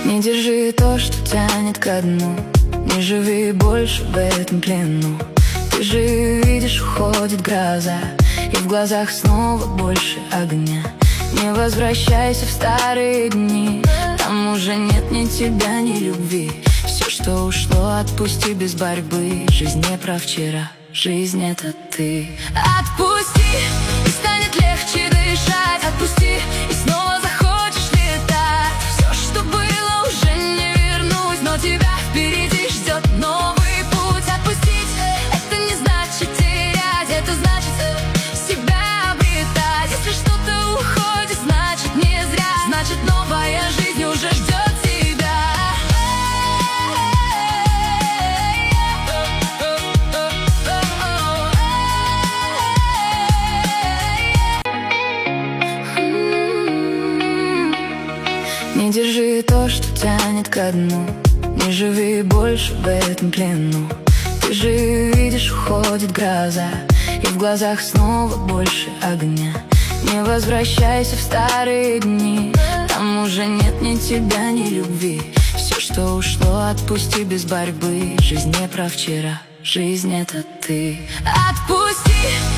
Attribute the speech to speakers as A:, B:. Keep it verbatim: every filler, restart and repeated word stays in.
A: Не держи то, что тянет ко дну, не живи больше в этом плену. Ты же видишь, уходит гроза, и в глазах снова больше огня. Не возвращайся в старые дни, там уже нет ни тебя, ни любви. Все, что ушло, отпусти без борьбы. Жизнь не про вчера, жизнь — это ты. Отпусти, и станет легче дышать. Отпусти, и снова захочешь летать. Все, что было, уже не вернуть, но тебя впереди ждет новый путь. Отпустить — это не значит терять, это значит себя обретать. Если что-то уходит, значит не зря, значит новая жизнь уже ждет тебя. Не держи то, что тянет ко дну, не живи больше в этом плену. Ты же видишь, уходит гроза, и в глазах снова больше огня. Не возвращайся в старые дни, там уже нет ни тебя, ни любви. Все, что ушло, отпусти без борьбы. Жизнь не про вчера, жизнь — это ты. Отпусти,